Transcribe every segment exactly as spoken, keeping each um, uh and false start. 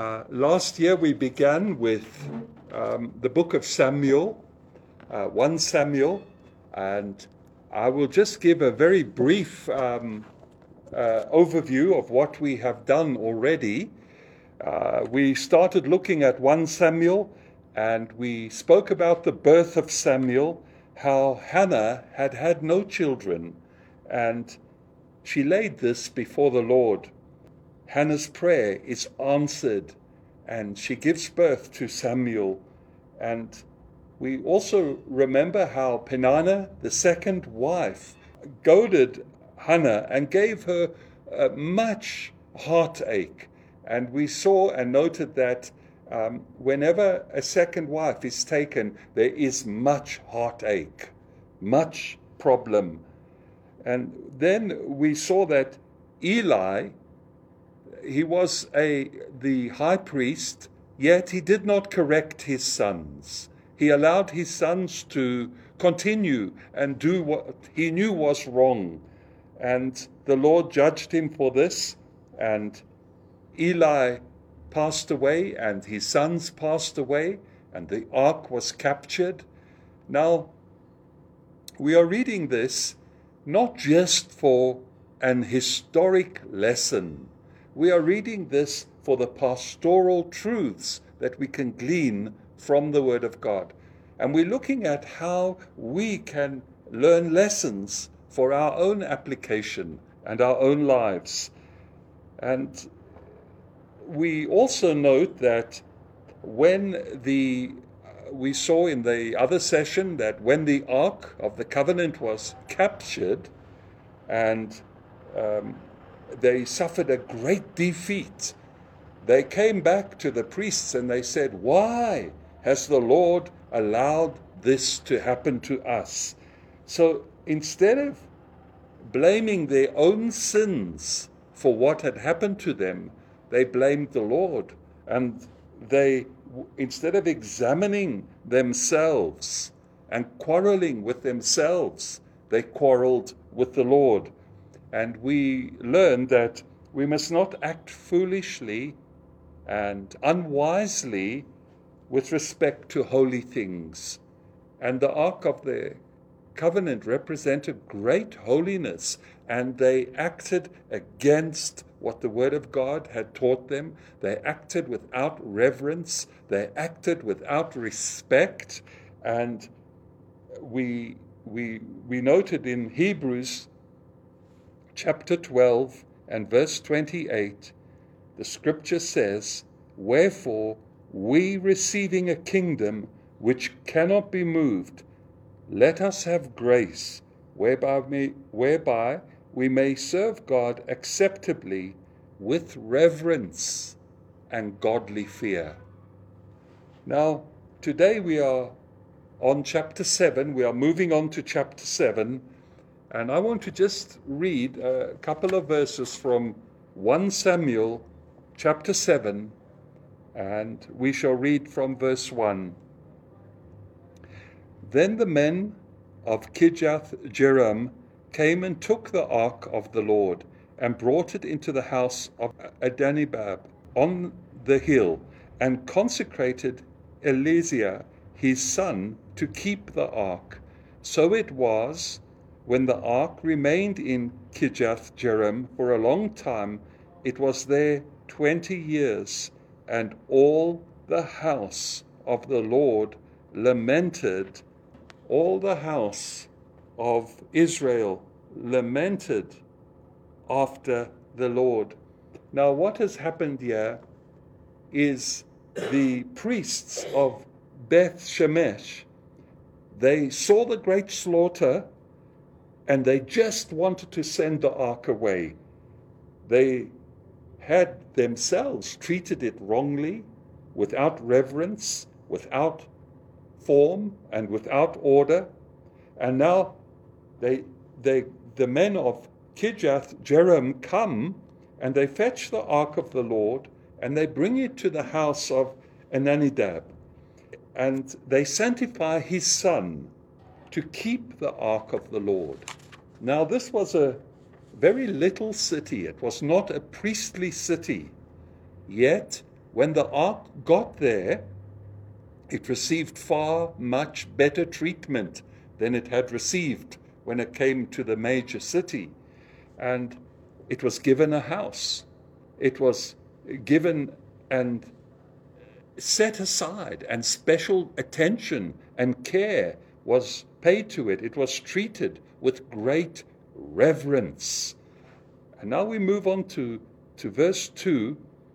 Uh, last year we began with um, the book of Samuel, uh, First Samuel, and I will just give a very brief um, uh, overview of what we have done already. Uh, we started looking at First Samuel, and we spoke about the birth of Samuel, how Hannah had had no children, and she laid this before the Lord. Hannah's prayer is answered, and she gives birth to Samuel. And we also remember how Peninnah, the second wife, goaded Hannah and gave her uh, much heartache. And we saw and noted that um, whenever a second wife is taken, there is much heartache, much problem. And then we saw that Eli, he was a the high priest, yet he did not correct his sons. He allowed his sons to continue and do what he knew was wrong. And the Lord judged him for this, and Eli passed away, and his sons passed away, and the ark was captured. Now, we are reading this not just for an historic lesson. We are reading this for the pastoral truths that we can glean from the Word of God. And we're looking at how we can learn lessons for our own application and our own lives. And we also note that when the, uh, we saw in the other session that when the Ark of the Covenant was captured and um, they suffered a great defeat, they came back to the priests and they said, "Why has the Lord allowed this to happen to us?" So instead of blaming their own sins for what had happened to them, they blamed the Lord. And they, instead of examining themselves and quarreling with themselves, they quarreled with the Lord. And we learned that we must not act foolishly and unwisely with respect to holy things. And the Ark of the Covenant represented great holiness, and they acted against what the Word of God had taught them. They acted without reverence. They acted without respect. And we, we, we noted in Hebrews chapter twelve and verse twenty-eight, the scripture says, "Wherefore we, receiving a kingdom which cannot be moved, let us have grace whereby we, whereby we may serve God acceptably with reverence and godly fear." Now, today we are on chapter seven. We are moving on to chapter seven. And I want to just read a couple of verses from First Samuel chapter seven, and we shall read from verse one. "Then the men of Kirjath-jearim came and took the ark of the Lord and brought it into the house of Abinadab on the hill, and consecrated Eleazar his son to keep the ark. So it was, when the ark remained in Kirjath-jearim for a long time, it was there twenty years, and all the house of the Lord lamented, all the house of Israel lamented after the Lord." Now, what has happened here is the priests of Beth Shemesh, they saw the great slaughter, and they just wanted to send the ark away. They had themselves treated it wrongly, without reverence, without form, and without order. And now they, they, the men of Kirjath-jearim come, and they fetch the ark of the Lord, and they bring it to the house of Abinadab. And they sanctify his son to keep the ark of the Lord. Now, this was a very little city. It was not a priestly city. Yet when the ark got there, it received far much better treatment than it had received when it came to the major city. And it was given a house. It was given and set aside, and special attention and care was paid to it. It was treated with great reverence. And now we move on to, to verse two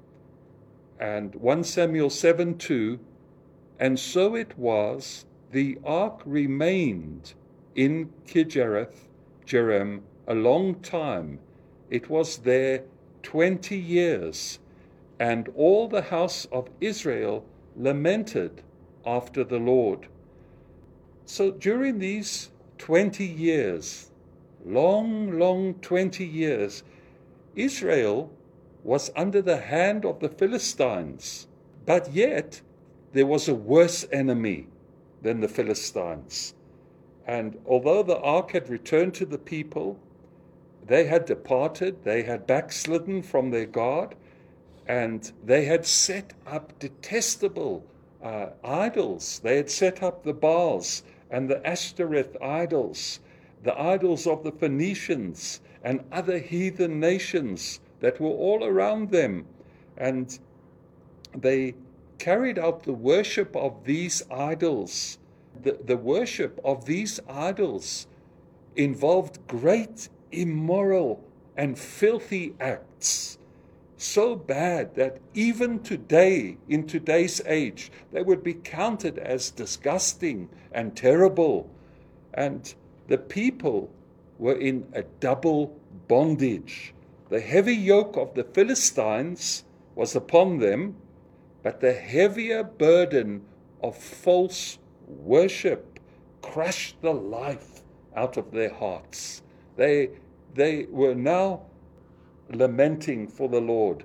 and First Samuel seven two. And so it was, the ark remained in Kirjath Jearim a long time. It was there twenty years, and all the house of Israel lamented after the Lord. So during these twenty years, long, long twenty years, Israel was under the hand of the Philistines, but yet there was a worse enemy than the Philistines. And although the ark had returned to the people, they had departed, they had backslidden from their God, and they had set up detestable uh, idols. They had set up the Baals and the Ashtoreth idols, the idols of the Phoenicians and other heathen nations that were all around them. And they carried out the worship of these idols. The, the worship of these idols involved great immoral and filthy acts, so bad that even today, in today's age, they would be counted as disgusting and terrible. And the people were in a double bondage. The heavy yoke of the Philistines was upon them, but the heavier burden of false worship crushed the life out of their hearts. They, they were now lamenting for the Lord,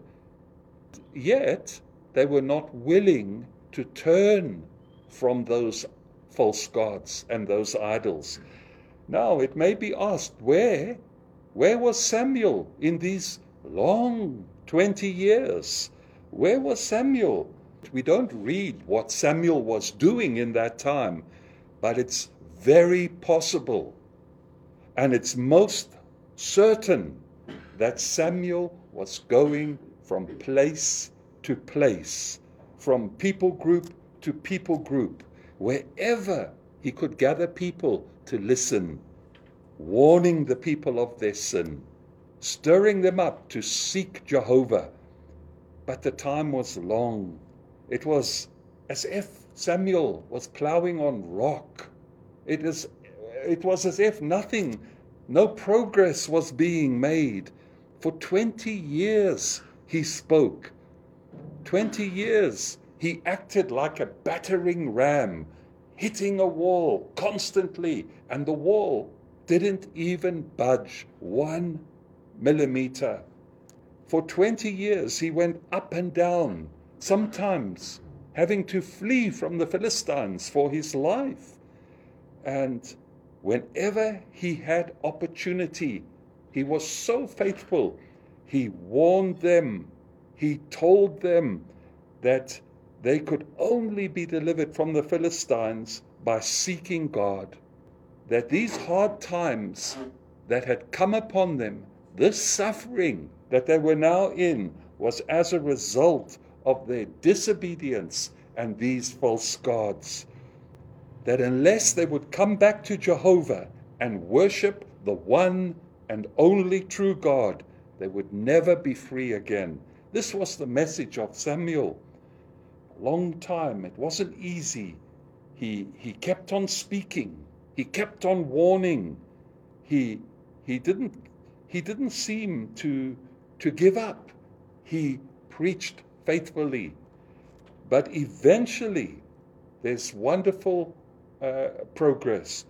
yet they were not willing to turn from those false gods and those idols. Now it may be asked, where, where was Samuel in these long twenty years? Where was Samuel? We don't read what Samuel was doing in that time, but it's very possible, and it's most certain, that Samuel was going from place to place, from people group to people group, wherever he could gather people to listen, warning the people of their sin, stirring them up to seek Jehovah. But the time was long. It was as if Samuel was plowing on rock. It is, it was as if nothing, no progress was being made. For twenty years he spoke. Twenty years he acted like a battering ram, hitting a wall constantly, and the wall didn't even budge one millimeter. For twenty years he went up and down, sometimes having to flee from the Philistines for his life. And whenever he had opportunity, he was so faithful. He warned them. He told them that they could only be delivered from the Philistines by seeking God. That these hard times that had come upon them, this suffering that they were now in, was as a result of their disobedience and these false gods. That unless they would come back to Jehovah and worship the one and only true God, they would never be free again. This was the message of Samuel. A long time. It wasn't easy. He he kept on speaking. He kept on warning. He he didn't he didn't seem to to give up. He preached faithfully. But eventually, there's wonderful uh, progress.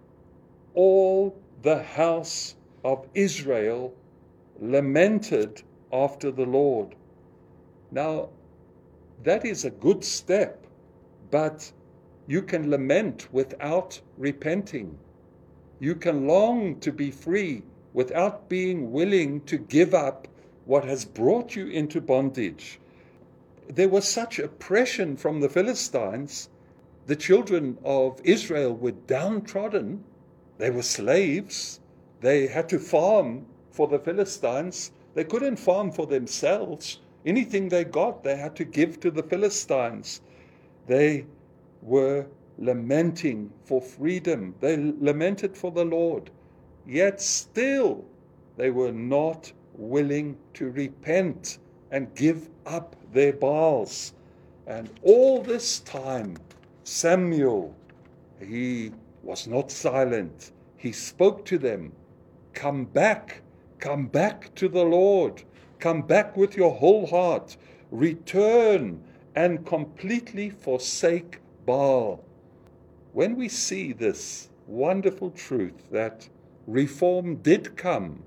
All the house of Israel lamented after the Lord. Now, that is a good step, but you can lament without repenting. You can long to be free without being willing to give up what has brought you into bondage. there was such oppression from the Philistines. The children of Israel were downtrodden. They were slaves. They had to farm for the Philistines. They couldn't farm for themselves. Anything they got, they had to give to the Philistines. They were lamenting for freedom. They lamented for the Lord. Yet still, they were not willing to repent and give up their Baals. And all this time, Samuel, he was not silent. He spoke to them. Come back, come back to the Lord. Come back with your whole heart. Return and completely forsake Baal. When we see this wonderful truth that reform did come,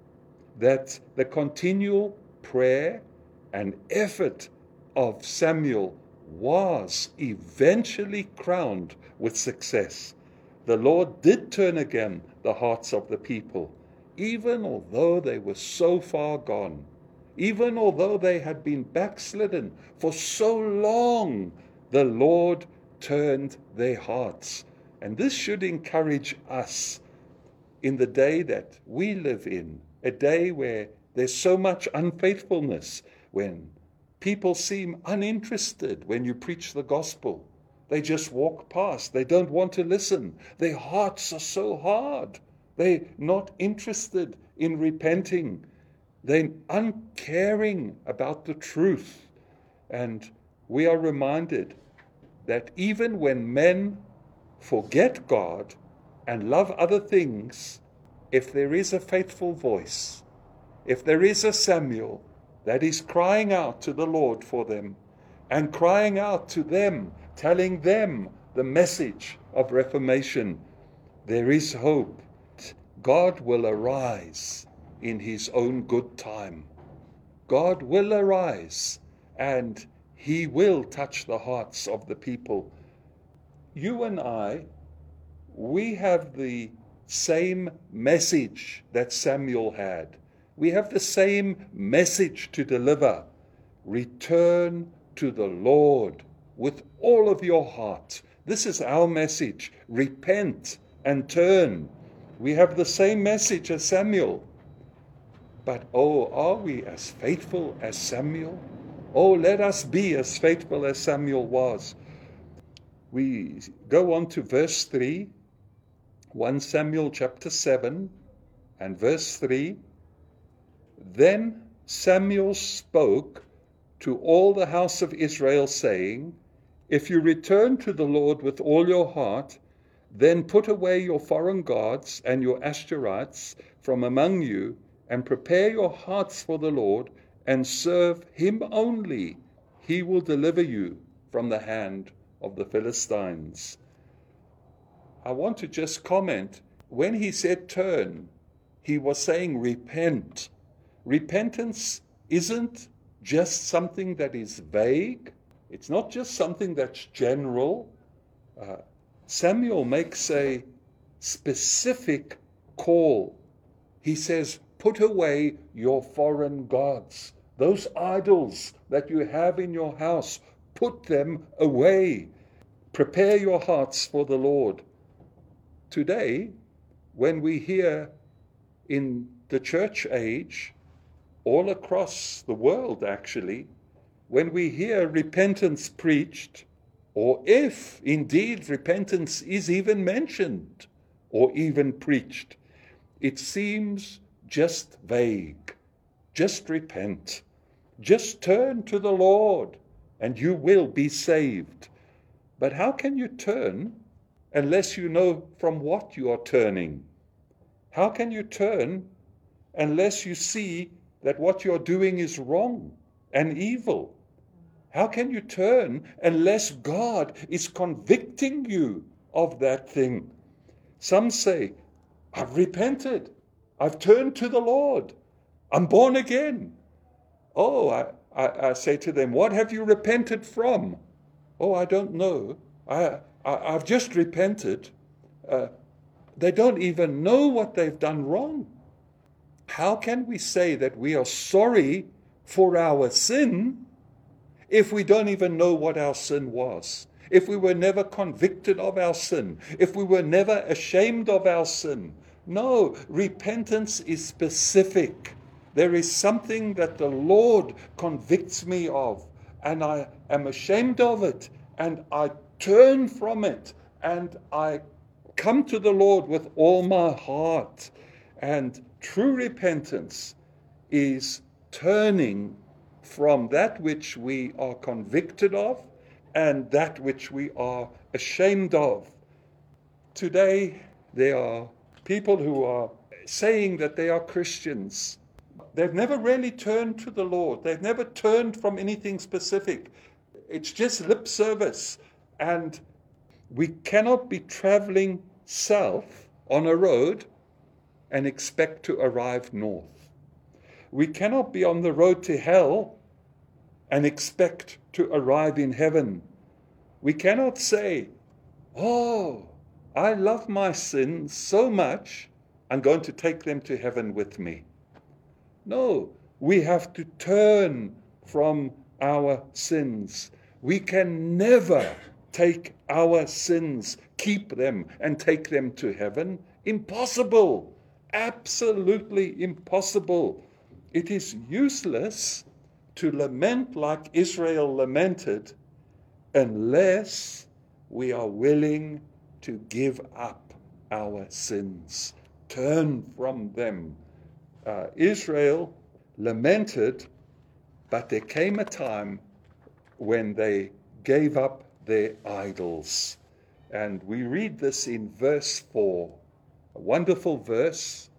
that the continual prayer and effort of Samuel was eventually crowned with success. The Lord did turn again the hearts of the people, even although they were so far gone, even although they had been backslidden for so long, the Lord turned their hearts. And this should encourage us in the day that we live in, a day where there's so much unfaithfulness, when people seem uninterested when you preach the gospel. They just walk past. They don't want to listen. Their hearts are so hard. They're not interested in repenting. They're uncaring about the truth. And we are reminded that even when men forget God and love other things, if there is a faithful voice, if there is a Samuel that is crying out to the Lord for them and crying out to them, telling them the message of reformation, there is hope. God will arise in his own good time. God will arise and he will touch the hearts of the people. You and I, we have the same message that Samuel had. We have the same message to deliver. Return to the Lord with all of your heart. This is our message. Repent and turn. We have the same message as Samuel. But oh, are we as faithful as Samuel? Oh, let us be as faithful as Samuel was. We go on to verse three, First Samuel chapter seven and verse three. Then Samuel spoke to all the house of Israel, saying, if you return to the Lord with all your heart, then put away your foreign gods and your Ashtoreths from among you, and prepare your hearts for the Lord, and serve him only. He will deliver you from the hand of the Philistines. I want to just comment, when he said turn, he was saying repent. Repentance isn't just something that is vague. It's not just something that's general. Uh, Samuel makes a specific call. He says, put away your foreign gods. Those idols that you have in your house, put them away. Prepare your hearts for the Lord. Today, when we hear in the church age, all across the world actually, when we hear repentance preached, or if indeed repentance is even mentioned or even preached, it seems just vague. Just repent. Just turn to the Lord and you will be saved. But how can you turn unless you know from what you are turning? How can you turn unless you see that what you're doing is wrong and evil? How can you turn unless God is convicting you of that thing? Some say, I've repented. I've turned to the Lord. I'm born again. Oh, I, I, I say to them, what have you repented from? Oh, I don't know. I, I, I've just repented. Uh, they don't even know what they've done wrong. How can we say that we are sorry for our sin if we don't even know what our sin was, if we were never convicted of our sin, if we were never ashamed of our sin. No, repentance is specific. There is something that the Lord convicts me of, and I am ashamed of it, and I turn from it, and I come to the Lord with all my heart. And true repentance is turning from that which we are convicted of and that which we are ashamed of. Today, there are people who are saying that they are Christians. They've never really turned to the Lord. They've never turned from anything specific. It's just lip service. And we cannot be traveling south on a road and expect to arrive north. We cannot be on the road to hell and expect to arrive in heaven. We cannot say, oh, I love my sins so much, I'm going to take them to heaven with me. No, we have to turn from our sins. We can never take our sins, keep them, and take them to heaven. Impossible. Absolutely impossible. It is useless to lament like Israel lamented unless we are willing to give up our sins, turn from them. Uh, Israel lamented, but there came a time when they gave up their idols. And we read this in verse four, a wonderful verse.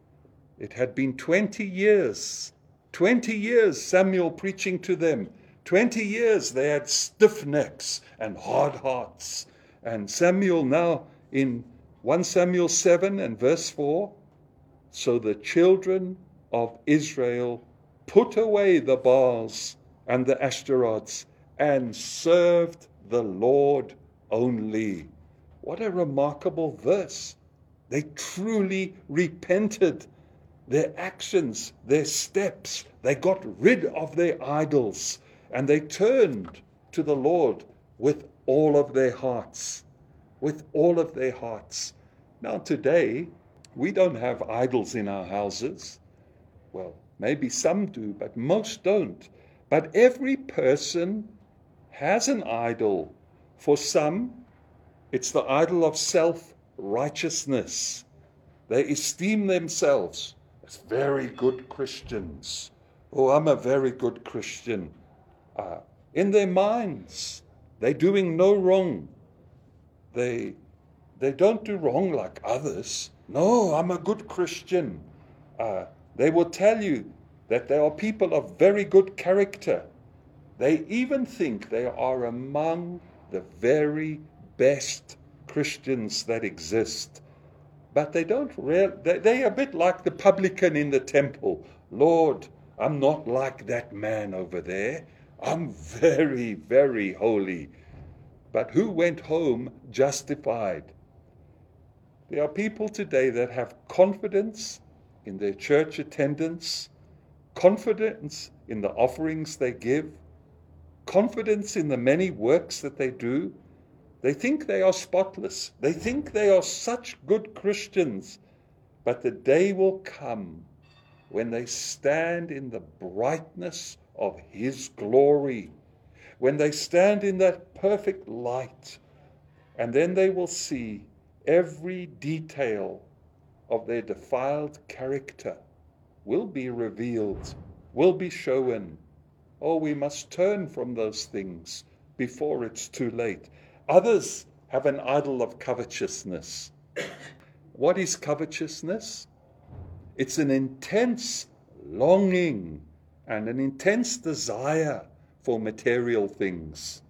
It had been twenty years, twenty years Samuel preaching to them. twenty years they had stiff necks and hard hearts. And Samuel now in First Samuel seven and verse four, so the children of Israel put away the Baals and the Ashtaroths and served the Lord only. What a remarkable verse. They truly repented. Their actions, their steps, they got rid of their idols and they turned to the Lord with all of their hearts. With all of their hearts. Now today, we don't have idols in our houses. Well, maybe some do, but most don't. But every person has an idol. For some, it's the idol of self-righteousness. They esteem themselves as very good Christians. Oh, I'm a very good Christian. Uh, in their minds, they're doing no wrong. They, they don't do wrong like others. No, I'm a good Christian. Uh, they will tell you that they are people of very good character. They even think they are among the very best Christians that exist. But they don't really, they, they're a bit like the publican in the temple. Lord, I'm not like that man over there. I'm very, very holy. But who went home justified? There are people today that have confidence in their church attendance, confidence in the offerings they give, confidence in the many works that they do. They think they are spotless. They think they are such good Christians. But the day will come when they stand in the brightness of His glory, when they stand in that perfect light, and then they will see every detail of their defiled character will be revealed, will be shown. Oh, we must turn from those things before it's too late. Others have an idol of covetousness. What is covetousness? It's an intense longing and an intense desire for material things,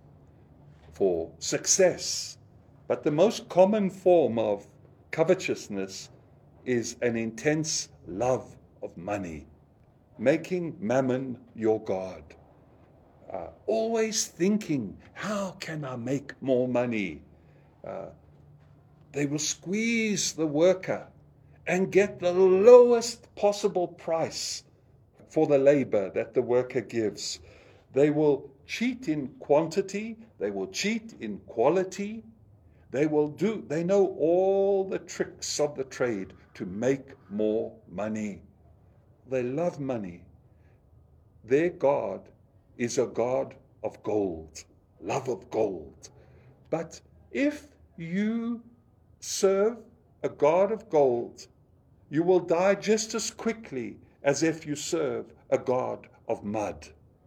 for success. But the most common form of covetousness is an intense love of money, making mammon your God. Uh, always thinking, how can I make more money? Uh, they will squeeze the worker and get the lowest possible price for the labor that the worker gives. They will cheat in quantity. They will cheat in quality. They will do, they know all the tricks of the trade to make more money. They love money. Their God is a God of gold, love of gold. But if you serve a God of gold, you will die just as quickly as if you serve a God of mud.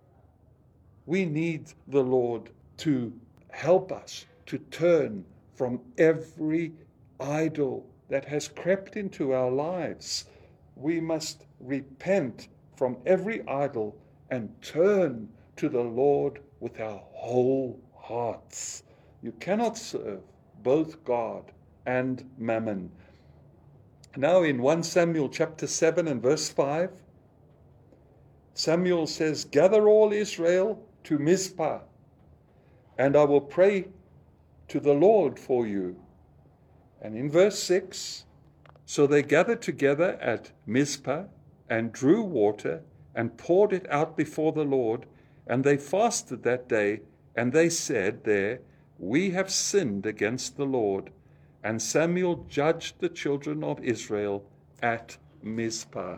We need the Lord to help us to turn from every idol that has crept into our lives. We must repent from every idol and turn to the Lord with our whole hearts. You cannot serve both God and mammon. Now in First Samuel chapter seven and verse five, Samuel says, "Gather all Israel to Mizpah, and I will pray to the Lord for you." And in verse six, so they gathered together at Mizpah and drew water and poured it out before the Lord, and they fasted that day, and they said there, "We have sinned against the Lord." And Samuel judged the children of Israel at Mizpah.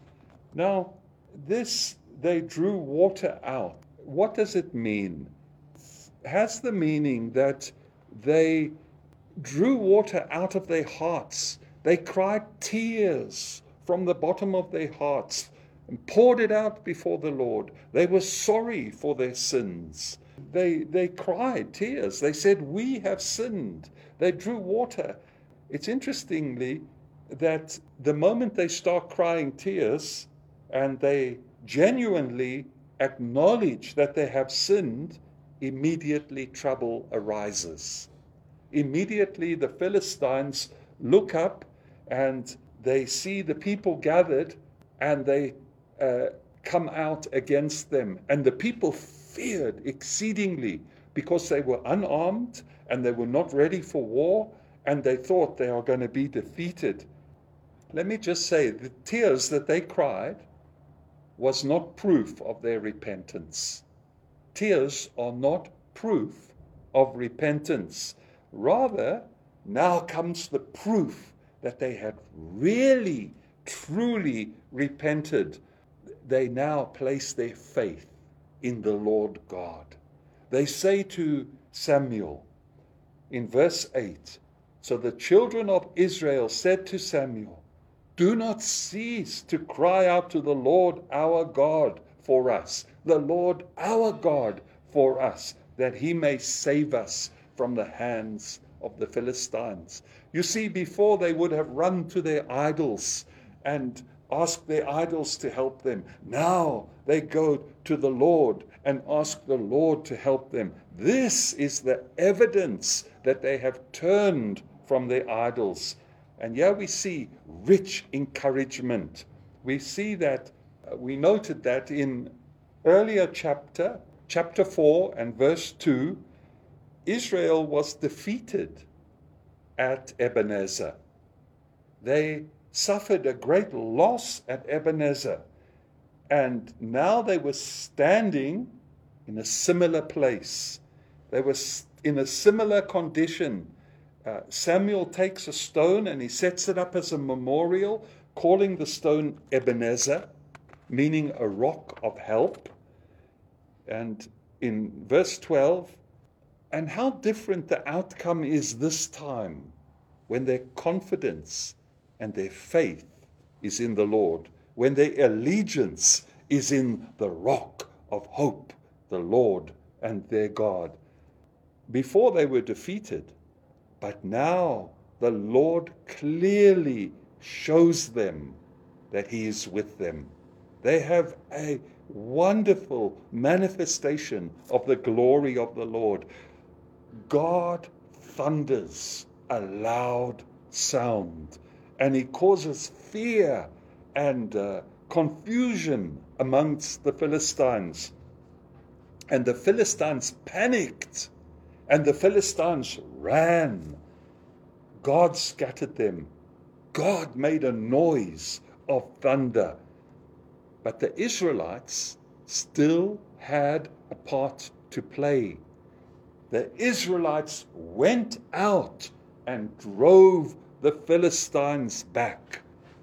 Now, this, they drew water out. What does it mean? It has the meaning that they drew water out of their hearts. They cried tears from the bottom of their hearts and poured it out before the Lord. They were sorry for their sins. They, they cried tears. They said, "We have sinned." They drew water. It's interestingly that the moment they start crying tears and they genuinely acknowledge that they have sinned, immediately trouble arises. Immediately the Philistines look up and they see the people gathered, and they uh, come out against them. And the people feared exceedingly because they were unarmed and they were not ready for war, and they thought they are going to be defeated. Let me just say, the tears that they cried was not proof of their repentance. Tears are not proof of repentance. Rather, now comes the proof that they had really, truly repented. They now place their faith in the Lord God. They say to Samuel in verse eight, "So the children of Israel said to Samuel, 'Do not cease to cry out to the Lord our God for us, the Lord our God for us, that he may save us from the hands of the Philistines.'" You see, before they would have run to their idols and asked their idols to help them. Now they go to the Lord and ask the Lord to help them. This is the evidence that they have turned from their idols. And here we see rich encouragement. We see that, uh, we noted that in earlier chapter, chapter four and verse two, Israel was defeated at Ebenezer. They suffered a great loss at Ebenezer. And now they were standing in a similar place. They were in a similar condition. Uh, Samuel takes a stone and he sets it up as a memorial, calling the stone Ebenezer, meaning a rock of help. And in verse twelve, and how different the outcome is this time when their confidence and their faith is in the Lord, when their allegiance is in the rock of hope, the Lord and their God. Before they were defeated, but now the Lord clearly shows them that he is with them. They have a wonderful manifestation of the glory of the Lord. God thunders a loud sound, and he causes fear and uh, confusion amongst the Philistines. And the Philistines panicked, and the Philistines ran. God scattered them. God made a noise of thunder. But the Israelites still had a part to play. The Israelites went out and drove the Philistines back.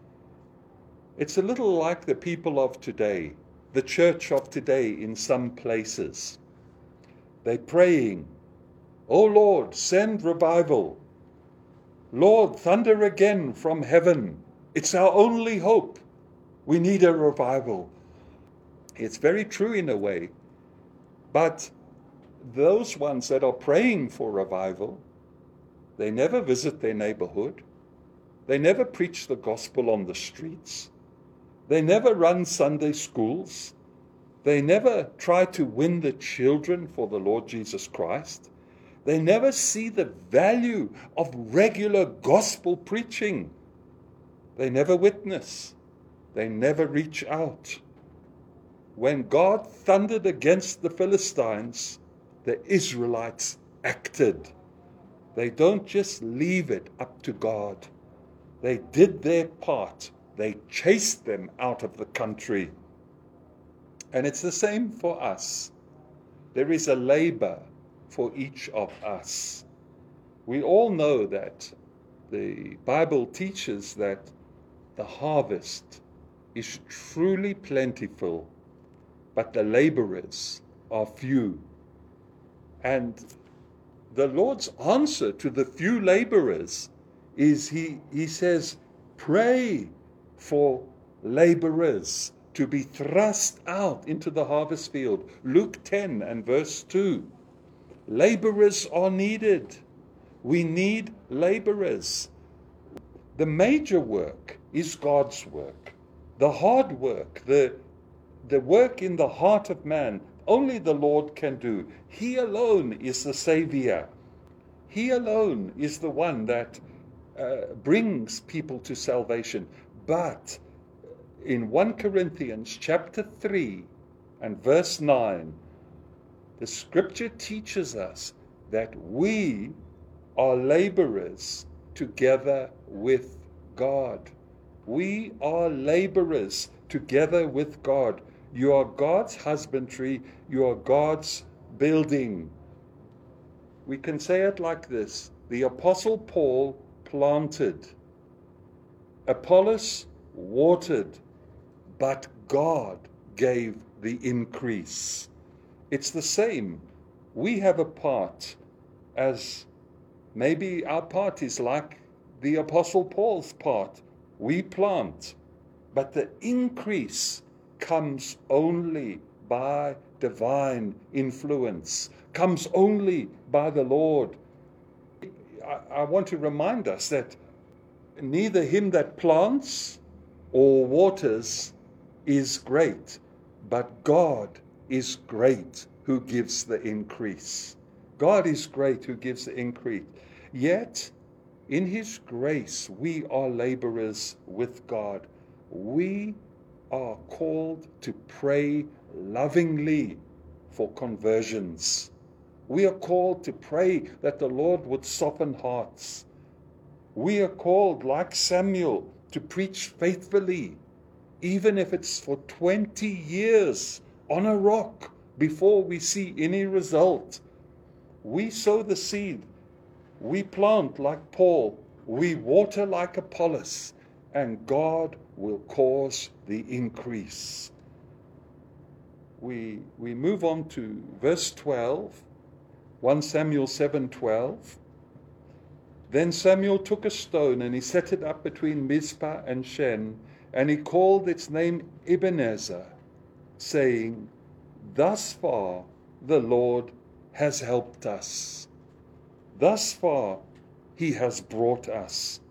It's a little like the people of today, the church of today in some places. They're praying, "Oh Lord, send revival. Lord, thunder again from heaven. It's our only hope. We need a revival." It's very true in a way. But those ones that are praying for revival, they never visit their neighborhood. They never preach the gospel on the streets. They never run Sunday schools. They never try to win the children for the Lord Jesus Christ. They never see the value of regular gospel preaching. They never witness. They never reach out. When God thundered against the Philistines, the Israelites acted. They don't just leave it up to God. They did their part. They chased them out of the country. And it's the same for us. There is a labor for each of us. We all know that the Bible teaches that the harvest is truly plentiful, but the laborers are few. And the Lord's answer to the few laborers is he, he says, pray for laborers to be thrust out into the harvest field. Luke ten and verse two. Laborers are needed. We need laborers. The major work is God's work. The hard work, the, the work in the heart of man, only the Lord can do. He alone is the Savior. He alone is the one that uh, brings people to salvation. But in First Corinthians chapter three and verse nine, the scripture teaches us that we are laborers together with God. We are laborers together with God. You are God's husbandry. You are God's building. We can say it like this. The Apostle Paul planted. Apollos watered. But God gave the increase. It's the same. We have a part, as maybe our part is like the Apostle Paul's part. We plant, but the increase comes only by divine influence, comes only by the Lord. I, I want to remind us that neither him that plants or waters is great, but God is great who gives the increase. God is great who gives the increase. Yet, in his grace, we are laborers with God. We are called to pray lovingly for conversions. We are called to pray that the Lord would soften hearts. We are called, like Samuel, to preach faithfully, even if it's for twenty years on a rock before we see any result. We sow the seed. We plant like Paul. We water like Apollos. And God will cause the increase. We, we move on to verse twelve, First Samuel seven twelve. Then Samuel took a stone and he set it up between Mizpah and Shen, and he called its name Ebenezer, saying, Thus far the Lord has helped us. Thus far he has brought us.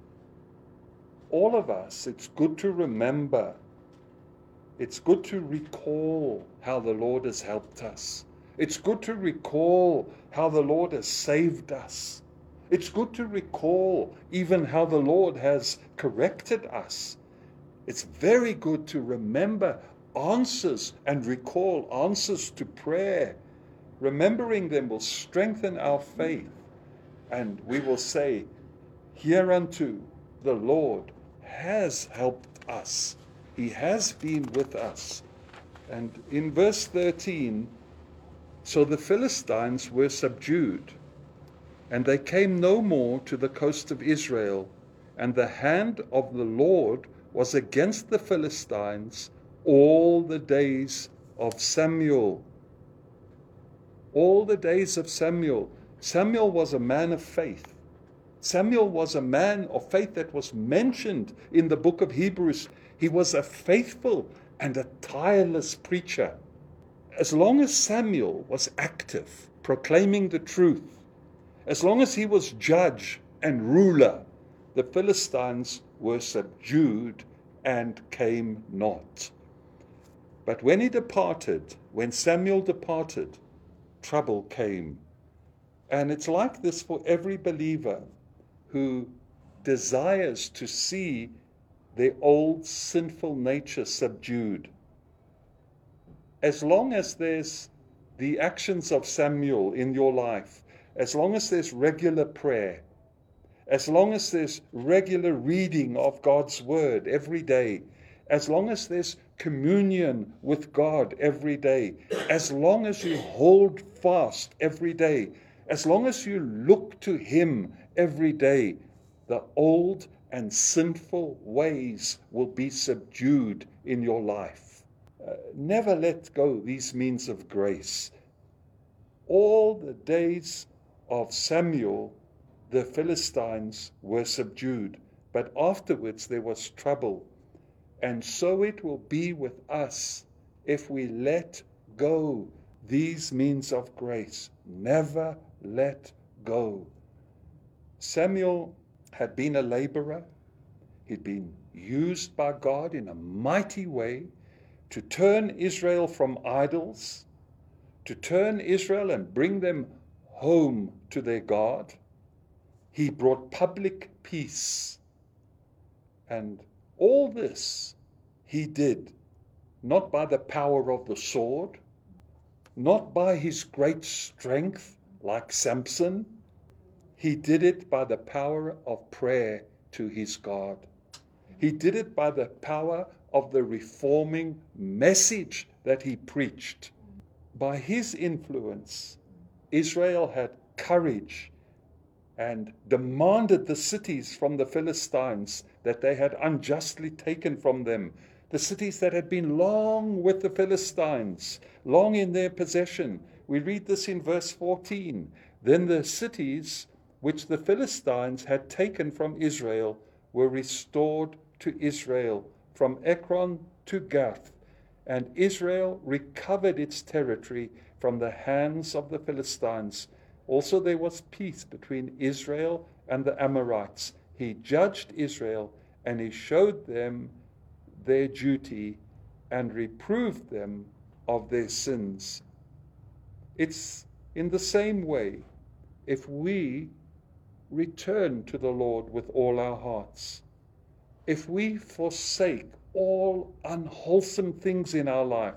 All of us, it's good to remember. It's good to recall how the Lord has helped us. It's good to recall how the Lord has saved us. It's good to recall even how the Lord has corrected us. It's very good to remember answers and recall answers to prayer. Remembering them will strengthen our faith, and we will say, Hereunto the Lord has helped us. He has been with us. And in verse thirteen, so the Philistines were subdued, and they came no more to the coast of Israel, and the hand of the Lord was against the Philistines all the days of Samuel. All the days of Samuel. Samuel was a man of faith. Samuel was a man of faith that was mentioned in the book of Hebrews. He was a faithful and a tireless preacher. As long as Samuel was active, proclaiming the truth, as long as he was judge and ruler, the Philistines were subdued and came not. But when he departed, when Samuel departed, trouble came. And it's like this for every believer who desires to see their old sinful nature subdued. As long as there's the actions of Samuel in your life, as long as there's regular prayer, as long as there's regular reading of God's word every day, as long as there's communion with God every day, as long as you hold fast every day, as long as you look to Him every day, the old and sinful ways will be subdued in your life. Uh, never let go these means of grace. All the days of Samuel, the Philistines were subdued, but afterwards there was trouble. And so it will be with us if we let go these means of grace. Never let go. Samuel had been a laborer. He'd been used by God in a mighty way to turn Israel from idols, to turn Israel and bring them home to their God. He brought public peace. And all this he did, not by the power of the sword, not by his great strength like Samson. He did it by the power of prayer to his God. He did it by the power of the reforming message that he preached. By his influence, Israel had courage and demanded the cities from the Philistines that they had unjustly taken from them, the cities that had been long with the Philistines, long in their possession. We read this in verse fourteen. Then the cities which the Philistines had taken from Israel were restored to Israel, from Ekron to Gath, and Israel recovered its territory from the hands of the Philistines. Also there was peace between Israel and the Amorites. He judged Israel, and he showed them their duty and reproved them of their sins. It's in the same way if we return to the Lord with all our hearts, if we forsake all unwholesome things in our life,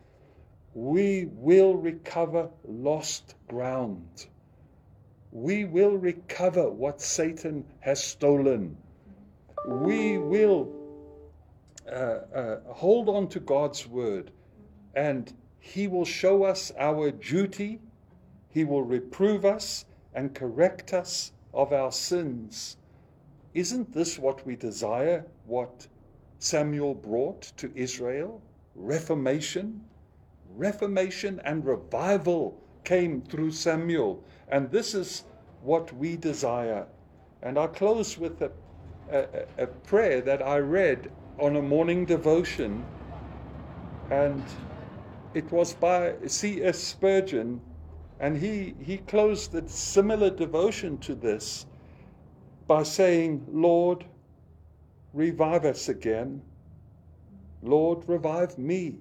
we will recover lost ground. We will recover what Satan has stolen. We will uh, uh, hold on to God's word, and He will show us our duty. He will reprove us and correct us of our sins. Isn't this what we desire, what Samuel brought to Israel? Reformation. Reformation and revival came through Samuel. And this is what we desire. And I close with a, a, a prayer that I read on a morning devotion. And it was by C S Spurgeon. And he, he closed a similar devotion to this by saying, Lord, revive us again. Lord, revive me.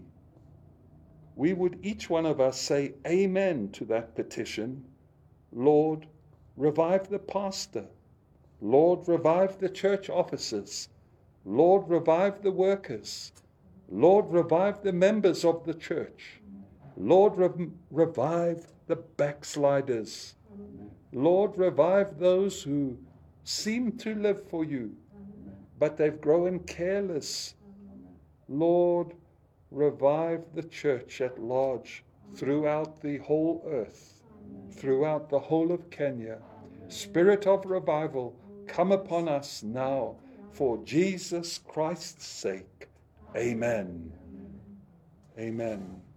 We would each one of us say amen to that petition. Lord, revive the pastor. Lord, revive the church officers. Lord, revive the workers. Lord, revive the members of the church. Lord, re- revive the backsliders. Lord, revive those who seem to live for you, but they've grown careless. Lord, revive the church at large throughout the whole earth, throughout the whole of Kenya. Spirit of revival, come upon us now for Jesus Christ's sake. Amen. Amen.